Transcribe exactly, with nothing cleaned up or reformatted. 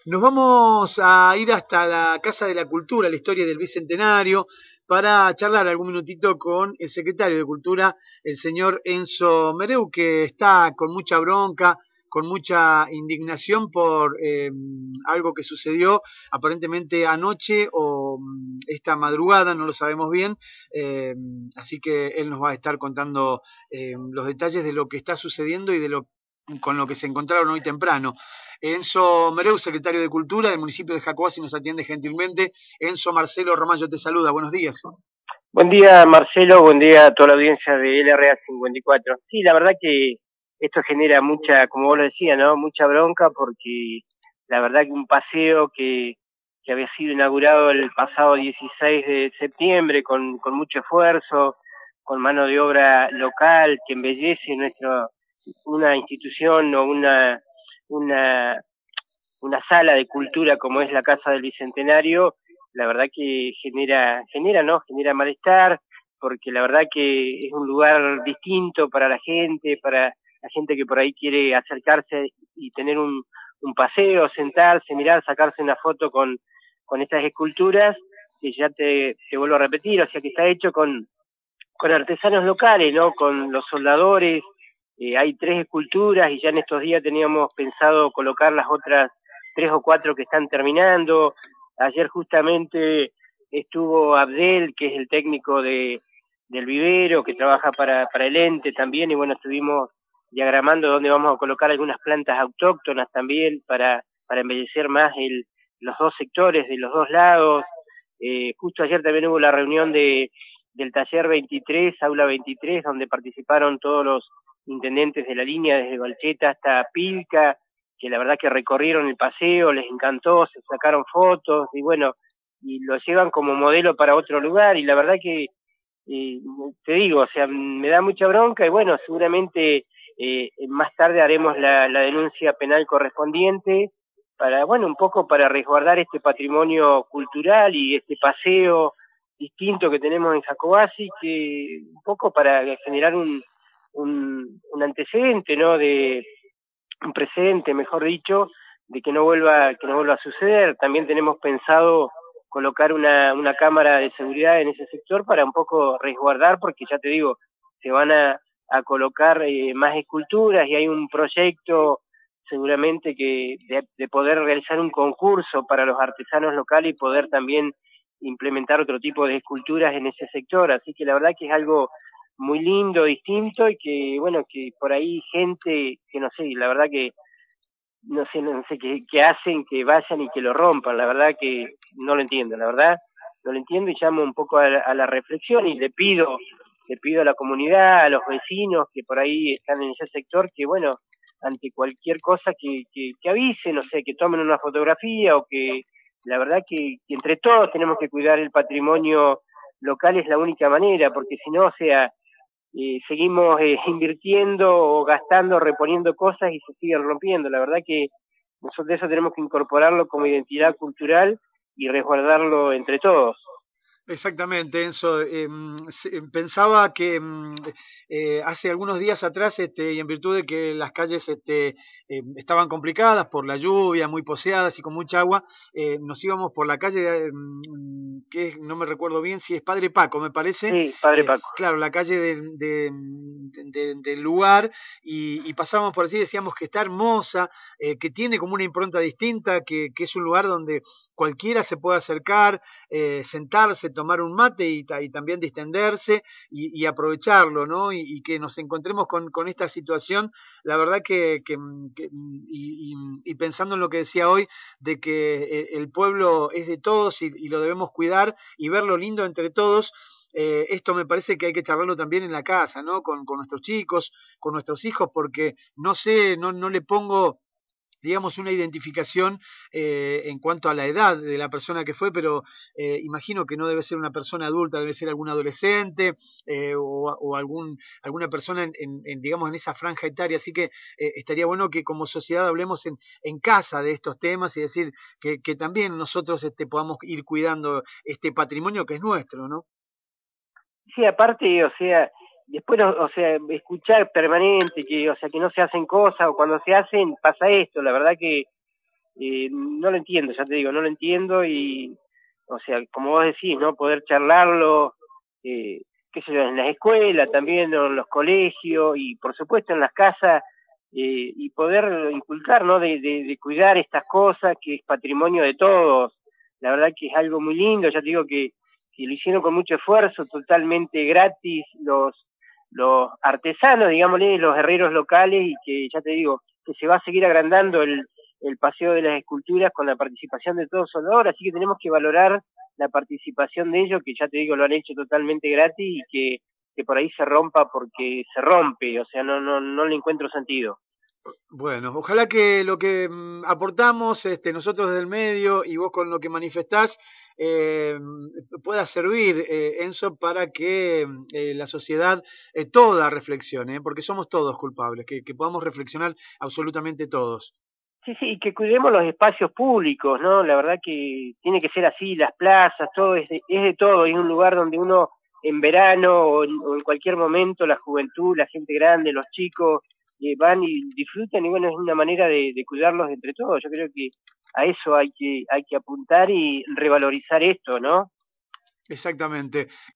Nos vamos a ir hasta la Casa de la Cultura, la historia del Bicentenario, para charlar algún minutito con el secretario de Cultura, el señor Enzo Mereu, que está con mucha bronca, con mucha indignación por eh, algo que sucedió aparentemente anoche o esta madrugada, no lo sabemos bien, eh, así que él nos va a estar contando eh, los detalles de lo que está sucediendo y de lo con lo que se encontraron hoy temprano. Enzo Mereu, secretario de Cultura del municipio de Jacobasi, nos atiende gentilmente. Enzo, Marcelo Romayo te saluda. Buenos días. Buen día, Marcelo. Buen día a toda la audiencia de L R A cincuenta y cuatro. Sí, la verdad que esto genera mucha, como vos lo decías, ¿no? Mucha bronca porque la verdad que un paseo que, que había sido inaugurado el pasado dieciséis de septiembre con, con mucho esfuerzo, con mano de obra local que embellece nuestro, una institución o una, una, una sala de cultura como es la Casa del Bicentenario, la verdad que genera, genera, ¿no? Genera malestar, porque la verdad que es un lugar distinto para la gente, para la gente que por ahí quiere acercarse y tener un, un paseo, sentarse, mirar, sacarse una foto con, con estas esculturas, que ya te, te vuelvo a repetir, o sea que está hecho con, con artesanos locales, ¿no? Con los soldadores. Eh, hay tres esculturas y ya en estos días teníamos pensado colocar las otras tres o cuatro que están terminando. Ayer justamente estuvo Abdel, que es el técnico de, del vivero, que trabaja para, para el ente también, y bueno, estuvimos diagramando dónde vamos a colocar algunas plantas autóctonas también para, para embellecer más el, los dos sectores de los dos lados. Eh, justo ayer también hubo la reunión de del taller veintitrés, aula veintitrés, donde participaron todos los intendentes de la línea, desde Valcheta hasta Pilca, que la verdad que recorrieron el paseo, les encantó, se sacaron fotos, y bueno, y lo llevan como modelo para otro lugar, y la verdad que, eh, te digo, o sea, me da mucha bronca, y bueno, seguramente eh, más tarde haremos la, la denuncia penal correspondiente, para, bueno, un poco para resguardar este patrimonio cultural y este paseo distinto que tenemos en Jacobasi, que un poco para generar un, un, un antecedente, ¿no? De un precedente, mejor dicho, de que no vuelva, que no vuelva a suceder. También tenemos pensado colocar una, una cámara de seguridad en ese sector para un poco resguardar, porque ya te digo, se van a, a colocar eh, más esculturas y hay un proyecto seguramente que de, de poder realizar un concurso para los artesanos locales y poder también implementar otro tipo de esculturas en ese sector, así que la verdad que es algo muy lindo, distinto, y que bueno, que por ahí gente que no sé, la verdad que no sé, no sé qué, qué hacen, que vayan y que lo rompan, la verdad que no lo entiendo, la verdad, no lo entiendo y llamo un poco a la, a la reflexión y le pido, le pido a la comunidad, a los vecinos que por ahí están en ese sector, que bueno, ante cualquier cosa que, que, que avisen, no sé, que tomen una fotografía o que la verdad que, que entre todos tenemos que cuidar el patrimonio local, es la única manera, porque si no, o sea, eh, seguimos eh, invirtiendo o gastando, reponiendo cosas y se siguen rompiendo. La verdad que nosotros eso tenemos que incorporarlo como identidad cultural y resguardarlo entre todos. Exactamente, Enzo. Eh, pensaba que eh, hace algunos días atrás, este, y en virtud de que las calles este, eh, estaban complicadas por la lluvia, muy poseadas y con mucha agua, eh, nos íbamos por la calle, de, que no me recuerdo bien si es Padre Paco, me parece. Sí, Padre Eh, Paco. claro, la calle del de, de, de, lugar, y, y pasábamos por allí, decíamos que está hermosa, eh, que tiene como una impronta distinta, que, que es un lugar donde cualquiera se puede acercar, eh, sentarse, tomar un mate y, y también distenderse y, y aprovecharlo, ¿no? Y, y, que nos encontremos con, con esta situación, la verdad que, que, que y, y, y, pensando en lo que decía hoy, de que el pueblo es de todos y, y lo debemos cuidar y ver lo lindo entre todos. Eh, esto me parece que hay que charlarlo también en la casa, ¿no? Con, con nuestros chicos, con nuestros hijos, porque no sé, no, no le pongo digamos, una identificación eh, en cuanto a la edad de la persona que fue, pero eh, imagino que no debe ser una persona adulta, debe ser algún adolescente eh, o, o algún, alguna persona, en, en, en, digamos, en esa franja etaria. Así que eh, estaría bueno que como sociedad hablemos en, en casa de estos temas y decir que, que también nosotros este, podamos ir cuidando este patrimonio que es nuestro, ¿no? Sí, aparte, o sea, después, o sea, escuchar permanente, que, o sea, que no se hacen cosas, o cuando se hacen pasa esto, la verdad que eh, no lo entiendo, ya te digo, no lo entiendo y, o sea, como vos decís, ¿no? Poder charlarlo, eh, qué sé yo, en las escuelas también, o en los colegios y por supuesto en las casas, eh, y poder inculcar, ¿no? De, de, de cuidar estas cosas que es patrimonio de todos. La verdad que es algo muy lindo, ya te digo que, que lo hicieron con mucho esfuerzo, totalmente gratis, los, los artesanos, digámosle, los herreros locales y que, ya te digo, que se va a seguir agrandando el, el paseo de las esculturas con la participación de todos Sonora, así que tenemos que valorar la participación de ellos, que ya te digo, lo han hecho totalmente gratis y que, que por ahí se rompa porque se rompe, o sea, no, no, no le encuentro sentido. Bueno, ojalá que lo que mm, aportamos este, nosotros desde el medio y vos con lo que manifestás eh, pueda servir, eh, Enzo, para que mm, eh, la sociedad eh, toda reflexione, ¿eh? Porque somos todos culpables, que, que podamos reflexionar absolutamente todos. Sí, sí, y que cuidemos los espacios públicos, ¿no? La verdad que tiene que ser así, las plazas, todo es de, es de todo, es un lugar donde uno en verano o en, o en cualquier momento, la juventud, la gente grande, los chicos, eh, van y disfrutan y bueno, es una manera de, de cuidarlos entre todos. Yo creo que a eso hay que, hay que apuntar y revalorizar esto, ¿no? Exactamente.